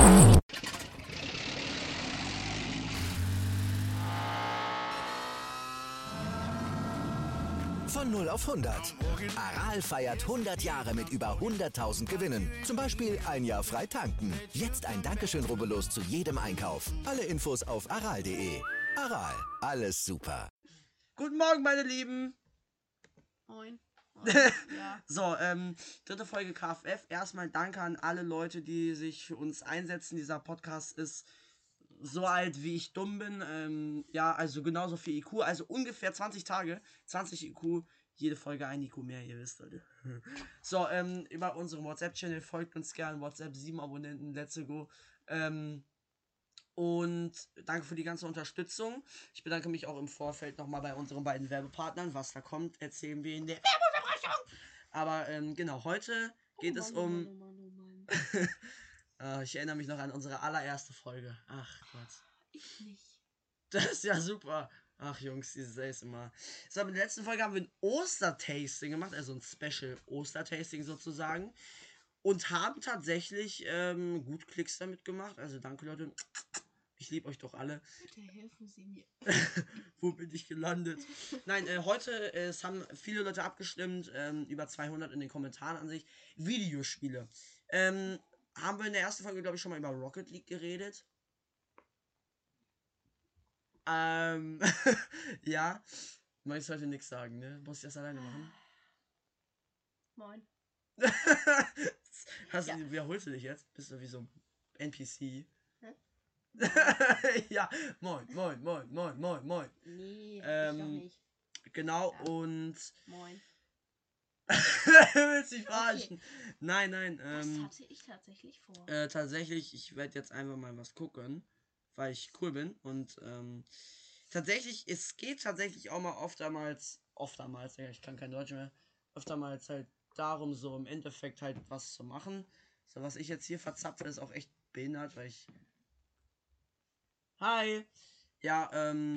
Von 0 auf 100. Aral feiert 100 Jahre mit über 100.000 Gewinnen. Zum Beispiel ein Jahr frei tanken. Jetzt ein Dankeschön, rubbellos zu jedem Einkauf. Alle Infos auf aral.de. Aral, alles super. Guten Morgen, meine Lieben. Moin. Ja. So, dritte Folge KFF. Erstmal danke an alle Leute, die sich für uns einsetzen. Dieser Podcast ist so alt, wie ich dumm bin. Ja, also genauso viel IQ. Also ungefähr 20 Tage, 20 IQ. Jede Folge ein IQ mehr, ihr wisst, Leute. So, über unseren WhatsApp-Channel folgt uns gerne. WhatsApp 7 Abonnenten, let's go. Und danke für die ganze Unterstützung. Ich bedanke mich auch im Vorfeld nochmal bei unseren beiden Werbepartnern. Was da kommt, erzählen wir in der Werbeunterbrechung. Aber genau, heute geht es um... ich erinnere mich noch an unsere allererste Folge. Ach Gott. Ich nicht. Das ist ja super. Ach Jungs, dieses ist immer... So, in der letzten Folge haben wir ein Ostertasting gemacht. Also ein Special Ostertasting sozusagen. Und haben tatsächlich gut Klicks damit gemacht. Also danke Leute. Ich liebe euch doch alle. Bitte helfen Sie mir. Wo bin ich gelandet? Nein, heute, es haben viele Leute abgestimmt, über 200 in den Kommentaren an sich. Videospiele. Haben wir in der ersten Folge, glaube ich, schon mal über Rocket League geredet. Ja. Möchtest heute nichts sagen, ne? Muss ich das alleine machen? Moin. Wiederholst du dich jetzt? Bist du wie so ein NPC? Hä? Ja, moin. Nee, ich doch nicht. Genau, Ja. Und... Moin. Willst du dich verarschen? Okay. Nein. Das hatte ich tatsächlich vor. Tatsächlich, ich werde jetzt einfach mal was gucken, weil ich cool bin. Und tatsächlich, es geht tatsächlich auch mal oftmals, ja, ich kann kein Deutsch mehr, oftmals halt darum, so im Endeffekt halt was zu machen. So, was ich jetzt hier verzapfe, ist auch echt behindert, weil ich... Hi! Ja,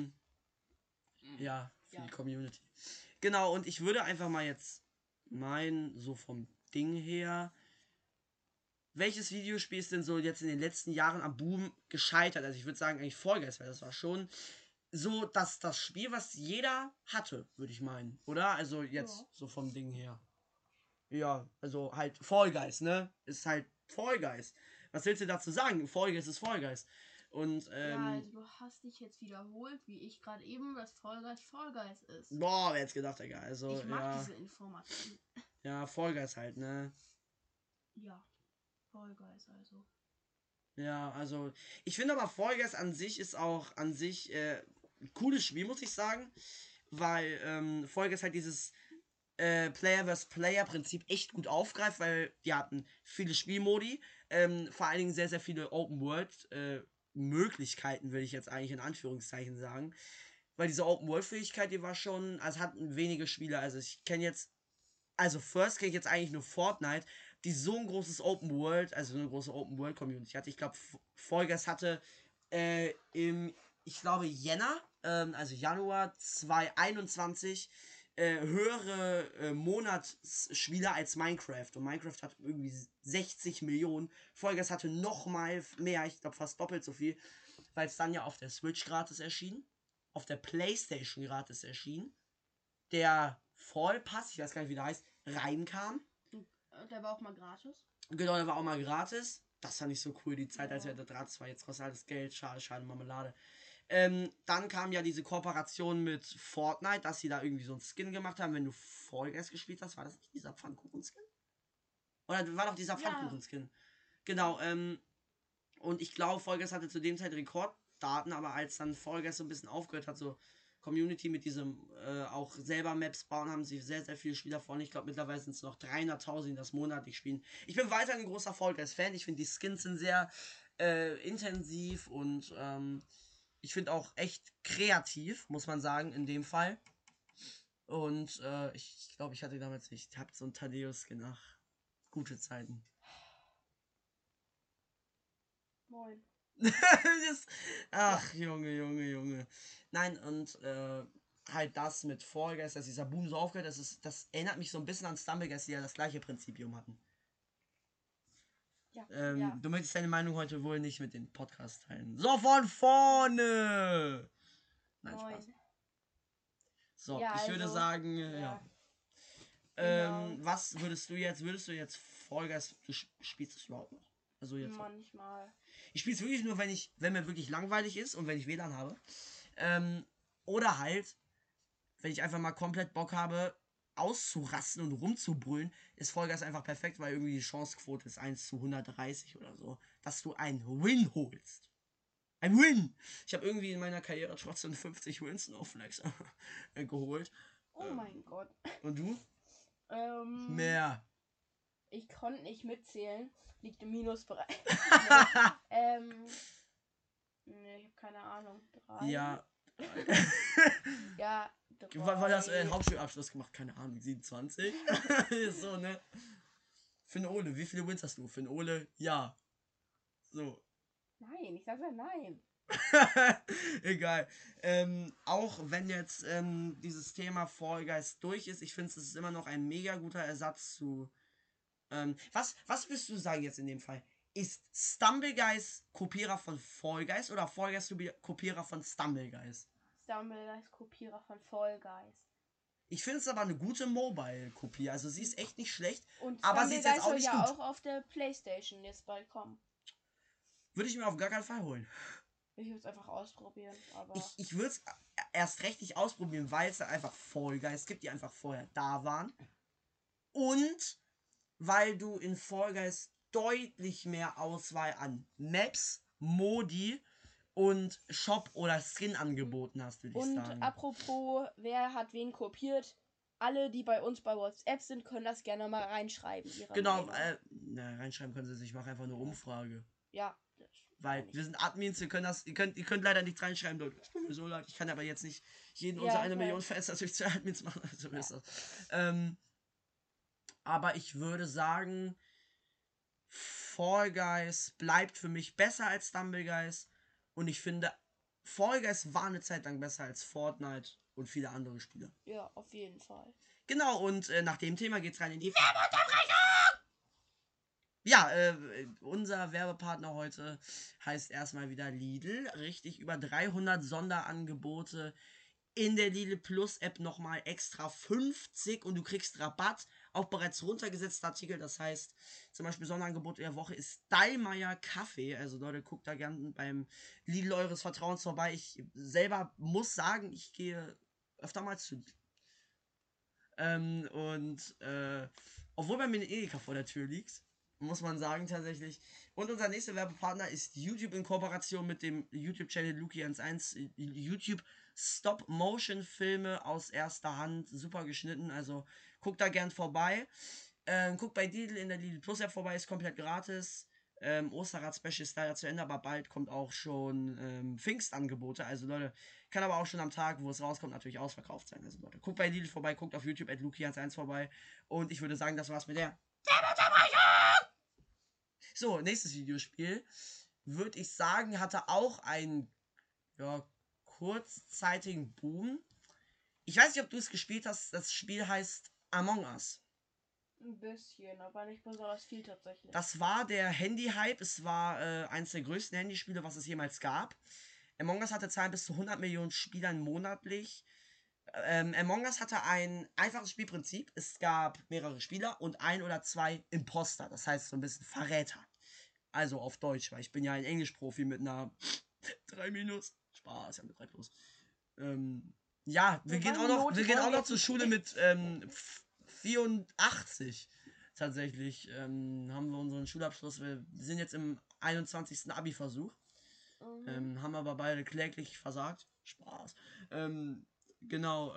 ja, für die Community. Genau, und ich würde einfach mal jetzt so vom Ding her... Welches Videospiel ist denn so jetzt in den letzten Jahren am Boom gescheitert? Also ich würde sagen eigentlich Fall Guys, weil das war schon so das Spiel, was jeder hatte, würde ich meinen. Oder? Also jetzt so vom Ding her. Ja, also halt Fall Guys, ne? Ist halt Fall Guys. Was willst du dazu sagen? Fall Guys ist Fall Guys. Und, ja, also du hast dich jetzt wiederholt, wie ich gerade eben, dass Fall Guys ist. Boah, wer hätte gedacht, Digga. Also, ich mag diese Information. Ja, Fall Guys halt, ne? Ja, Fall Guys also. Ja, also, ich finde aber Fall Guys an sich ist auch ein cooles Spiel, muss ich sagen. Weil, Fall Guys halt dieses Player vs. Player Prinzip echt gut aufgreift, weil die hatten viele Spielmodi, vor allen Dingen sehr, sehr viele Open World Möglichkeiten, würde ich jetzt eigentlich in Anführungszeichen sagen. Weil diese Open World Fähigkeit, die war schon, also hatten wenige Spieler, also ich kenne jetzt, also First kenne ich jetzt eigentlich nur Fortnite, die so ein großes Open World, also so eine große Open World Community hatte. Ich glaube, Fall Guys hatte ich glaube Jänner, also Januar 2021, höhere Monatsspieler als Minecraft. Und Minecraft hat irgendwie 60 Millionen. Fall Guys hatte noch mal mehr, ich glaube fast doppelt so viel, weil es dann ja auf der Switch gratis erschien, auf der Playstation gratis erschien, der Fall Pass, ich weiß gar nicht wie der heißt, reinkam. Der war auch mal gratis. Genau, der war auch mal gratis. Das fand ich so cool, die Zeit, als er da gratis war. Jetzt kostet alles Geld, schade, Marmelade. Dann kam ja diese Kooperation mit Fortnite, dass sie da irgendwie so einen Skin gemacht haben, wenn du Fall Guys gespielt hast. War das nicht dieser Pfannkuchen-Skin? Oder war doch dieser Pfannkuchen-Skin? Genau, und ich glaube, Fall Guys hatte zu dem Zeit Rekorddaten, aber als dann Fall Guys so ein bisschen aufgehört hat, so Community mit diesem auch selber Maps bauen, haben sich sehr, sehr viele Spieler vorne. Ich glaube, mittlerweile sind es noch 300.000, die das monatlich spielen. Ich bin weiterhin ein großer Fall Guys Fan. Ich finde, die Skins sind sehr intensiv und ich finde auch echt kreativ, muss man sagen, in dem Fall. Und ich glaube, ich hatte damals nicht. Ich habe so einen Thaddeus-Skin. Ach, gute Zeiten. Moin. Ach, Junge. Nein, und halt das mit Fall Guys, dass dieser Boom so aufgehört, das erinnert mich so ein bisschen an Stumbleguys, die ja das gleiche Prinzipium hatten. Ja. Du möchtest deine Meinung heute wohl nicht mit dem Podcast teilen. So, von vorne! Nein, 9. Spaß. So, Ja, ich würde also, sagen, ja. Genau. was würdest du jetzt Fall Guys, spielst du es überhaupt noch? Also jetzt. Manchmal. Ich spiele es wirklich nur, wenn mir wirklich langweilig ist und wenn ich WLAN habe. Oder halt, wenn ich einfach mal komplett Bock habe, auszurasten und rumzubrüllen, ist Fall Guys einfach perfekt, weil irgendwie die Chancequote ist 1:130 oder so, dass du einen Win holst. Ein Win! Ich habe irgendwie in meiner Karriere trotzdem 50 Wins no Flex geholt. Oh mein Gott. Und du? Ähm, Mehr. Ich konnte nicht mitzählen. Liegt im Minusbereich. Nee, ich habe keine Ahnung. 3? Ja. Ja, Weil das 3. Hauptschulabschluss gemacht, keine Ahnung, 27. So, ne? Finn Ole, wie viele Wins hast du? Finn Ole, ja. So. Nein, ich sag ja nein. Egal. Auch wenn jetzt dieses Thema Fall Guys durch ist, ich finde es ist immer noch ein mega guter Ersatz zu. Was würdest du sagen jetzt in dem Fall? Ist Stumble Guys Kopierer von Fall Guys oder Fall Guys Kopierer von Stumble Guys? Stumble ist Kopierer von Fall Guys. Ich finde es aber eine gute Mobile-Kopie. Also sie ist echt nicht schlecht. Und Aber sie Stumble ist jetzt Guys auch soll nicht ja gut. auch auf der PlayStation jetzt bald kommen. Würde ich mir auf gar keinen Fall holen. Ich würde es einfach ausprobieren, aber. Ich würde es erst recht nicht ausprobieren, weil es da einfach Fall Guys gibt, die einfach vorher da waren. Und weil du in Fall Guys deutlich mehr Auswahl an Maps, Modi und Shop oder Skin angeboten hast, würde ich Und sagen. apropos, wer hat wen kopiert? Alle, die bei uns bei WhatsApp sind, können das gerne mal reinschreiben. Genau, Meinung. reinschreiben können sie sich, ich mache einfach eine Umfrage. Ja. Weil wir sind Admins, ihr könnt leider nichts reinschreiben, Leute. Es tut mir so leid. Ich kann aber jetzt nicht jeden unserer 1 Million Fans natürlich zu Admins machen. Also ist das. Aber ich würde sagen, Fall Guys bleibt für mich besser als Stumble Guys. Und ich finde, Fall Guys war eine Zeit lang besser als Fortnite und viele andere Spiele. Ja, auf jeden Fall. Genau, und nach dem Thema geht's rein in die Werbeunterbrechung. Ja, unser Werbepartner heute heißt erstmal wieder Lidl. Richtig, über 300 Sonderangebote in der Lidl Plus App nochmal extra 50 und du kriegst Rabatt auf bereits runtergesetzte Artikel. Das heißt, zum Beispiel Sonderangebot der Woche ist Dallmayr Kaffee. Also Leute, guckt da gerne beim Lidl eures Vertrauens vorbei. Ich selber muss sagen, ich gehe öfter mal zu. Obwohl bei mir eine Edeka vor der Tür liegt, muss man sagen tatsächlich. Und unser nächster Werbepartner ist YouTube in Kooperation mit dem YouTube-Channel Luki11. YouTube Stop-Motion-Filme aus erster Hand, super geschnitten, also guckt da gern vorbei. Guckt bei Lidl in der Lidl Plus App vorbei, ist komplett gratis. Osterrad-Special ist leider zu Ende, aber bald kommt auch schon Pfingstangebote. Also Leute, kann aber auch schon am Tag, wo es rauskommt, natürlich ausverkauft sein. Also Leute, guckt bei Lidl vorbei, guckt auf YouTube @Luki11 vorbei. Und ich würde sagen, das war's mit der Werbeunterbrechung! So, nächstes Videospiel, würde ich sagen, hatte auch einen kurzzeitigen Boom. Ich weiß nicht, ob du es gespielt hast. Das Spiel heißt Among Us. Ein bisschen, aber nicht besonders viel tatsächlich. Das war der Handy-Hype. Es war eines der größten Handyspiele, was es jemals gab. Among Us hatte Zahlen bis zu 100 Millionen Spielern monatlich. Among Us hatte ein einfaches Spielprinzip. Es gab mehrere Spieler und 1 oder 2 Imposter. Das heißt so ein bisschen Verräter. Also auf Deutsch, weil ich bin ja ein Englischprofi mit einer 3-. Spaß, ja mit 3+. Ja, wir gehen auch noch zur Schule mit 84. Tatsächlich haben wir unseren Schulabschluss. Wir sind jetzt im 21. Abi-Versuch. Haben aber beide kläglich versagt. Spaß. Genau.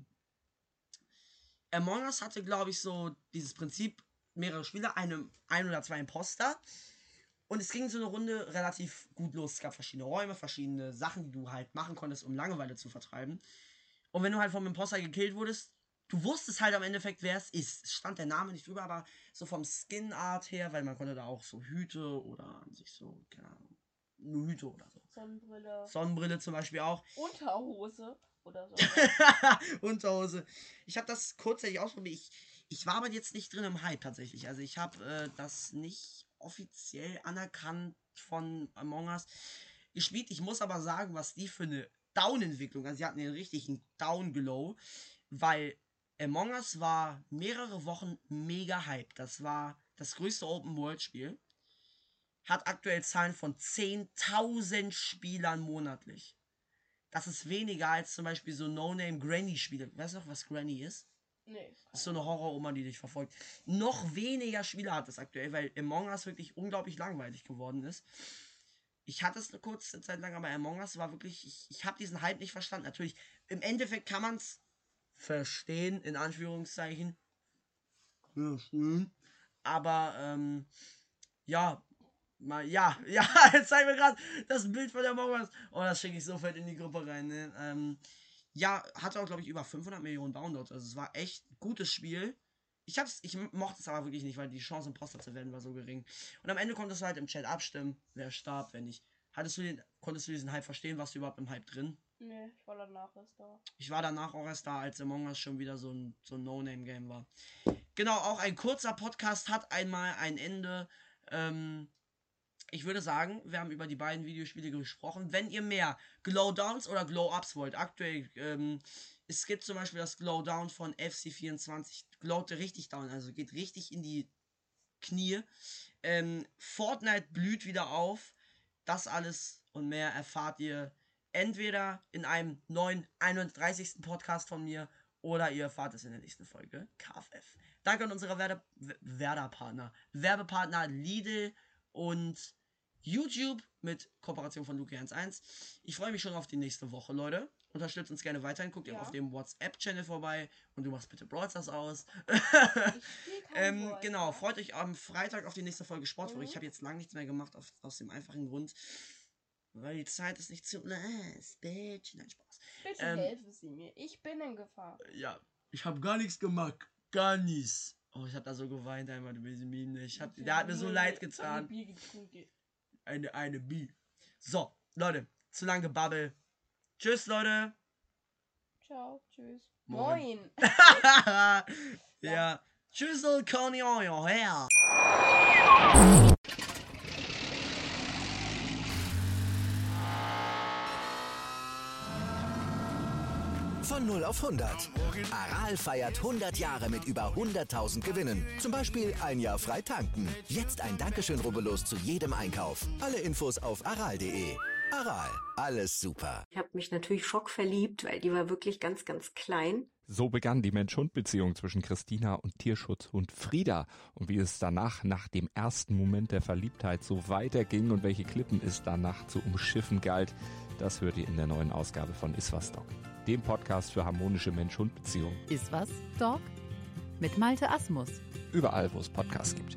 Among Us hatte, glaube ich, so dieses Prinzip, mehrere Spieler, ein oder 2 Imposter. Und es ging so eine Runde relativ gut los. Es gab verschiedene Räume, verschiedene Sachen, die du halt machen konntest, um Langeweile zu vertreiben. Und wenn du halt vom Imposter gekillt wurdest, du wusstest halt am Endeffekt, wer es ist. Es stand der Name nicht drüber, aber so vom Skin-Art her, weil man konnte da auch so Hüte oder an sich so, keine Ahnung, nur Hüte oder so. Sonnenbrille zum Beispiel auch. Unterhose oder so. Unterhose. Ich habe das kurzzeitig ausprobiert. Ich war aber jetzt nicht drin im Hype tatsächlich. Also ich habe das nicht offiziell anerkannt von Among Us gespielt. Ich muss aber sagen, was die für eine Down-Entwicklung, also sie hatten den richtigen Down-Glow, weil Among Us war mehrere Wochen mega Hype. Das war das größte Open-World-Spiel. Hat aktuell Zahlen von 10.000 Spielern monatlich. Das ist weniger als zum Beispiel so No-Name-Granny-Spiele. Weißt du noch, was Granny ist? Nee. Das ist so eine Horror-Oma, die dich verfolgt. Noch weniger Spieler hat es aktuell, weil Among Us wirklich unglaublich langweilig geworden ist. Ich hatte es eine kurze Zeit lang, aber Among Us war wirklich... Ich habe diesen Hype nicht verstanden. Natürlich, im Endeffekt kann man es verstehen, in Anführungszeichen. Aber, ja, jetzt zeigen wir gerade das Bild von der Among Us. Oh, das schicke ich sofort in die Gruppe rein. Ne? Ja, hatte auch, glaube ich, über 500 Millionen Downloads. Also es war echt ein gutes Spiel. Ich mochte es aber wirklich nicht, weil die Chance, Imposter zu werden, war so gering. Und am Ende konntest du halt im Chat abstimmen, wer starb, wer nicht. Konntest du diesen Hype verstehen? Warst du überhaupt im Hype drin? Nee, ich war danach erst da. Ich war danach auch erst da, als Among Us schon wieder so ein No-Name-Game war. Genau, auch ein kurzer Podcast hat einmal ein Ende. Ich würde sagen, wir haben über die beiden Videospiele gesprochen. Wenn ihr mehr Glow-Downs oder Glow-Ups wollt, aktuell, es gibt zum Beispiel das Glow-Down von FC24. Glowt richtig down, also geht richtig in die Knie. Fortnite blüht wieder auf. Das alles und mehr erfahrt ihr entweder in einem neuen 31. Podcast von mir oder ihr erfahrt es in der nächsten Folge KFF. Danke an unsere Werbepartner Lidl und YouTube mit Kooperation von Luki11. Ich freue mich schon auf die nächste Woche, Leute. Unterstützt uns gerne weiterhin. Guckt ihr auf dem WhatsApp-Channel vorbei und du machst bitte Brawl Stars aus. Genau, freut euch am Freitag auf die nächste Folge Sportfolge. Ich habe jetzt lange nichts mehr gemacht, aus dem einfachen Grund, weil die Zeit ist nicht zu nice, bitch. Nein, Spaß. Bitte helfen Sie mir. Ich bin in Gefahr. Ja, ich habe gar nichts gemacht. Gar nichts. Oh, ich habe da so geweint einmal über diese Meme. Der hat mir so leid getan. Eine Bier. So, Leute, zu lange Gebabbel. Tschüss, Leute. Ciao, tschüss. Moin. Ja. Tschüss, Conny, her. Von 0 auf 100. Aral feiert 100 Jahre mit über 100.000 Gewinnen. Zum Beispiel ein Jahr frei tanken. Jetzt ein Dankeschön, rubbellos zu jedem Einkauf. Alle Infos auf aral.de. Aral, alles super. Ich habe mich natürlich schockverliebt, weil die war wirklich ganz, ganz klein. So begann die Mensch-Hund-Beziehung zwischen Christina und Tierschutzhund Frieda. Und wie es danach, nach dem ersten Moment der Verliebtheit, so weiterging und welche Klippen es danach zu umschiffen galt, das hört ihr in der neuen Ausgabe von Iswas Dog, dem Podcast für harmonische Mensch-Hund-Beziehungen. Iswas Dog mit Malte Asmus. Überall, wo es Podcasts gibt.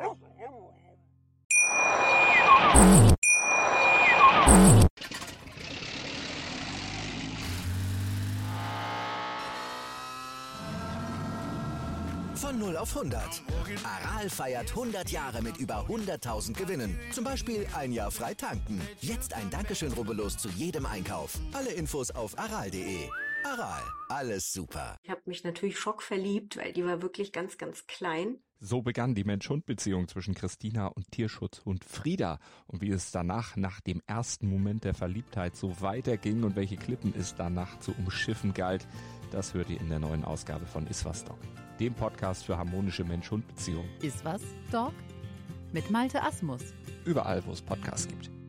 Von 0 auf 100. Aral feiert 100 Jahre mit über 100.000 Gewinnen. Zum Beispiel ein Jahr frei tanken. Jetzt ein Dankeschön, rubbellos zu jedem Einkauf. Alle Infos auf aral.de. Aral, alles super. Ich habe mich natürlich schockverliebt, weil die war wirklich ganz, ganz klein. So begann die Mensch-Hund-Beziehung zwischen Christina und Tierschutzhund Frieda. Und wie es danach, nach dem ersten Moment der Verliebtheit, so weiterging und welche Klippen es danach zu umschiffen galt, das hört ihr in der neuen Ausgabe von Iswas Dog, dem Podcast für harmonische Mensch-Hund-Beziehungen. Iswas Dog mit Malte Asmus. Überall, wo es Podcasts gibt.